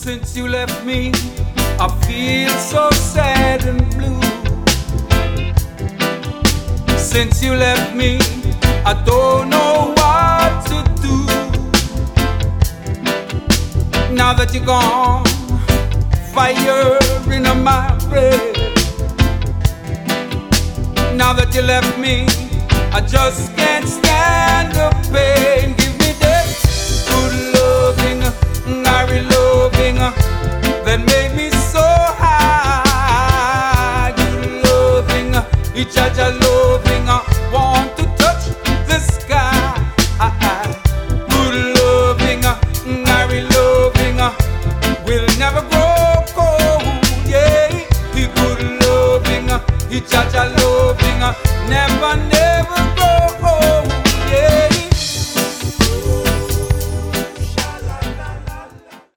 Since you left me, I feel so sad and blue. Since you left me, I don't know what to do. Now that you're gone, fire in my brain. Now that you left me, I just can't stand the pain. Give me that good loving, Harry loving, that made me so high. Good loving, each other.